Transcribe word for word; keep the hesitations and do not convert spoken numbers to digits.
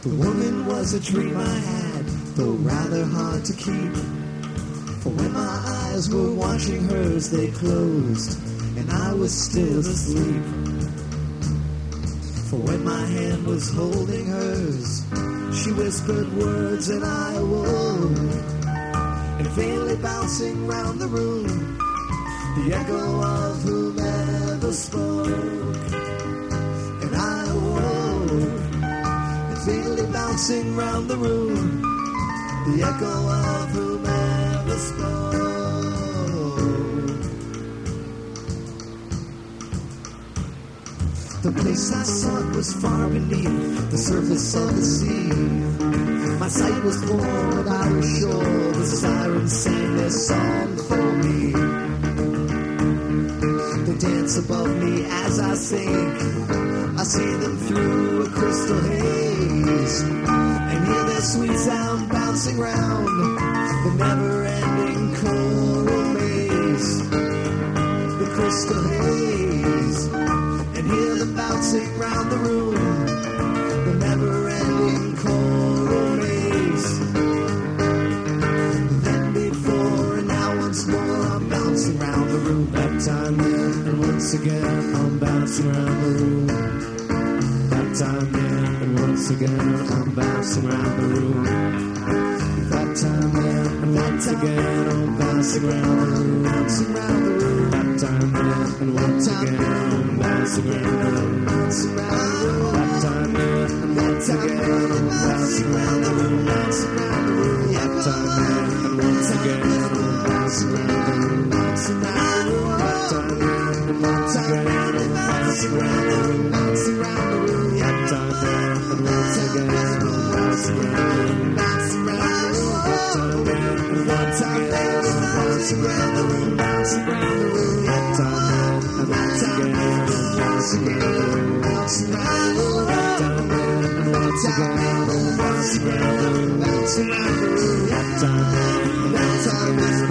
The woman was a dream I had, though rather hard to keep. For when my eyes were watching hers, they closed, and I was still asleep. For when my hand was holding hers, she whispered words and I awoke. And faintly bouncing round the room, the echo of whomever spoke. And I awoke, and faintly bouncing round the room, the echo of whomever spoke. The place I sought was far beneath the surface of the sea. My sight was born without a shore. The sirens sang their song for me. They dance above me as I sink. I see them through a crystal haze, and hear their sweet sound bouncing round the never-ending choral maze. The crystal haze, and hear them bouncing round the room, the never-ending choral maze. Then before and now once more, I'm bouncing round the room. That time then and once again, I'm bouncing round the room. That time then and once again, I'm bouncing round the room. That time then and once again, I'm bouncing round the room. Bouncing round the room. That time then and once again, I'm bouncing round the room. Bouncing round the room. That time then and once again, I'm bouncing round the room. Bouncing round the room. That time then and once again, I'm bouncing round the room. Bouncing round the room. That time then and once again, I'm bouncing round the room. Bouncing round the room. That time then and once again, I'm bouncing round the room. Bouncing round the room. That time then and once again, I'm bouncing round the room. Bouncing round the room. That time then and once again, I'm bouncing round the room. Bouncing round the room. That time then and once again, I'm bouncing round the room. Bouncing round the room. That time then and once again,